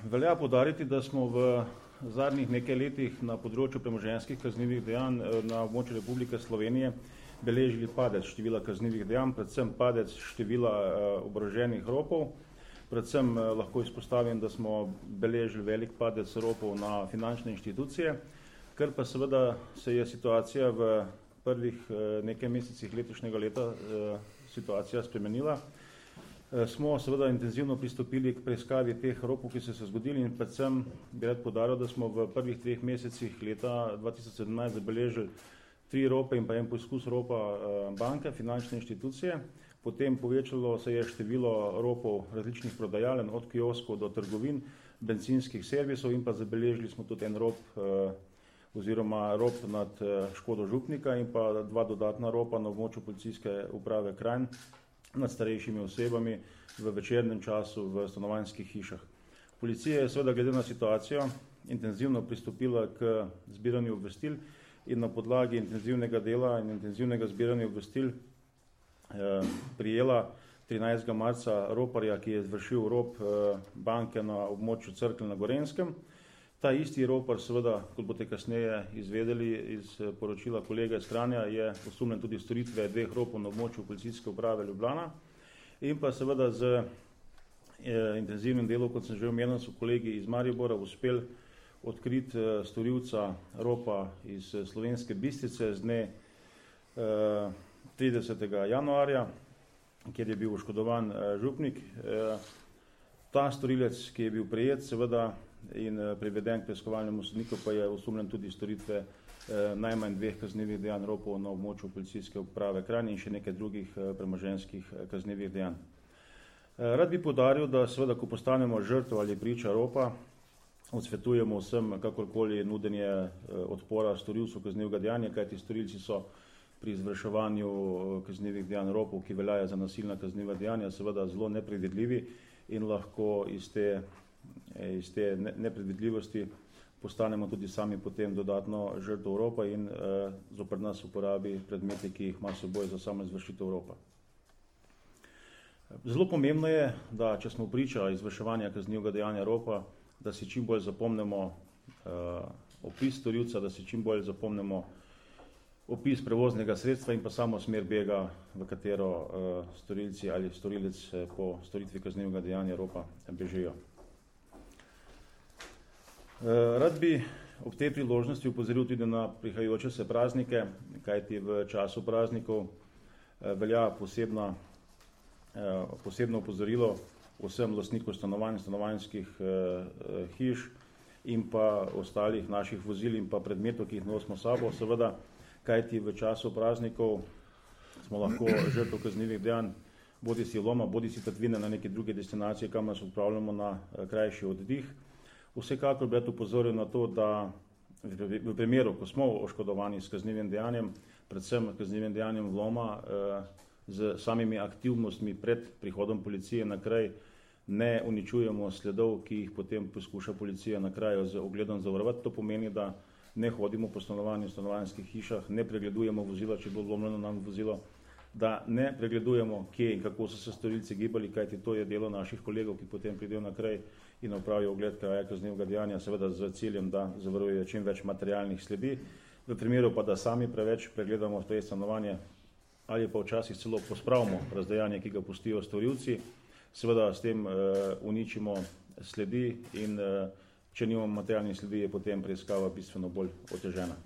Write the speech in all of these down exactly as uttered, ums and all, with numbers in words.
velja poudariti, da smo v zadnjih nekaj letih na področju premoženjskih kaznivih dejanj na območju Republike Slovenije beležili padec števila kaznivih dejanj, predvsem padec števila oboroženih ropov. Predvsem lahko izpostavim, da smo beležili velik padec ropov na finančne inštitucije, ker pa seveda se je situacija v prvih nekaj mesecih letošnjega leta situacija spremenila. Smo seveda intenzivno pristopili k preiskavi teh ropov, ki so se zgodili, in predvsem bi rad poudaril, da smo v prvih treh mesecih leta dva tisoč sedemnajst zabeležili tri rope in pa en poskus ropa banke, finančne inštitucije. Potem povečalo se je število ropov različnih prodajalen, od kioskov do trgovin, bencinskih servisov, in pa zabeležili smo tudi en rop oziroma rop nad škodo župnika in pa dva dodatna ropa na območju policijske uprave Kranj nad starejšimi osebami v večernem času v stanovanjskih hišah. Policija je seveda glede na situacijo intenzivno pristopila k zbiranju obvestil in na podlagi intenzivnega dela in intenzivnega zbiranja obvestil eh, prijela trinajstega marca roparja, ki je izvršil rop eh, banke na območju Cerkelj na Gorenjskem. Ta isti ropar, seveda, kot boste kasneje izvedeli iz poročila kolega iz Kranja, je osumljen tudi storitve dveh ropov na območju policijske uprave Ljubljana in pa seveda z eh, intenzivnim delom, kot sem že omenil, so kolegi iz Maribora uspel odkriti eh, storilca ropa iz Slovenske Bistrice z dne eh, tridesetega januarja, kjer je bil oškodovan eh, župnik. Eh, ta storilec, ki je bil prejet, seveda, in priveden k preiskovalnemu sodniku, pa je osumljen tudi storitve eh, najmanj dveh kaznivih dejanj ropov na območju policijske uprave Kranj in še nekaj drugih eh, premoženjskih eh, kaznivih dejanj. Eh, rad bi poudaril, da seveda, ko postanemo žrtev ali priča ropa, odsvetujemo vsem kakorkoli nudenje eh, odpora storilcu kaznivega dejanja, kajti storilci so pri izvrševanju eh, kaznivih dejanj ropov, ki veljajo za nasilna kazniva dejanja, seveda zelo nepredvidljivi in lahko iz te iz te nepredvidljivosti postanemo tudi sami potem dodatno žrtev ropa in eh, zoper nas uporabi predmete, ki jih ima s seboj za samo izvršitev ropa. Zelo pomembno je, da če smo priča izvrševanja kaznivega dejanja ropa, da si čim bolj zapomnimo eh, opis storilca, da si čim bolj zapomnimo opis prevoznega sredstva in pa samo smer bega, v katero eh, storilci ali storilec eh, po storitvi kaznivega dejanja ropa bežijo. Rad bi ob tej priložnosti upozoril tudi na prihajajoče se praznike, kajti v času praznikov velja posebna, posebno opozorilo vsem lastnikov stanovanj, stanovanjskih hiš in pa ostalih naših vozil in pa predmetov, ki jih nosimo sabo, seveda, kajti v času praznikov smo lahko žrtev kaznivih dejanj bodi si loma, bodi si tatvine na neke druge destinacije, kam nas odpravljamo na krajši oddih. Vsekakor bi rad upozoril na to, da v primeru, ko smo oškodovani s kaznivim dejanjem, predvsem kaznivim dejanjem vloma, z samimi aktivnostmi pred prihodom policije na kraj ne uničujemo sledov, ki jih potem poskuša policija na kraju z ogledom zavarovati. To pomeni, da ne hodimo po stanovanju, stanovanjskih hišah, ne pregledujemo vozila, če bo vlomljeno nam vozilo, da ne pregledujemo, kje in kako so se storilci gibali, kajti to je delo naših kolegov, ki potem pridejo na kraj in opravijo ogled kraja kaznivega dejanja, seveda z ciljem, da zavarujejo čim več materialnih sledi. V primeru pa, da sami preveč pregledamo to stanovanje ali pa včasih celo pospravimo razdejanje, ki ga pustijo storilci, seveda s tem uh, uničimo sledi in uh, če nimamo materialnih sledi, je potem preiskava bistveno bolj otežena.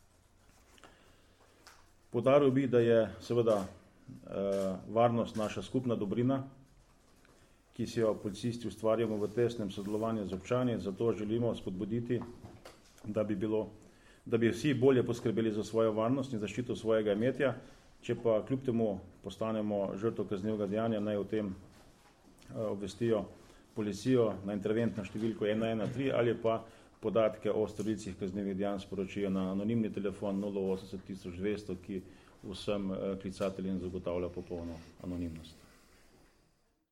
Poudaril bi, da je seveda varnost naša skupna dobrina, ki si jo policisti ustvarjamo v tesnem sodelovanju z občani, zato želimo spodbuditi, da bi, bilo, da bi vsi bolje poskrbeli za svojo varnost in zaščito svojega imetja, če pa kljub temu postanemo žrtev kaznivega dejanja, naj o tem obvestijo policijo na interventno številko ena ena tri ali pa podatke o storilcih kaznivih dejanj sporočijo na anonimni telefon nula osemdeset tisoč dvesto, ki vsem klicateljem zagotavlja popolno anonimnost.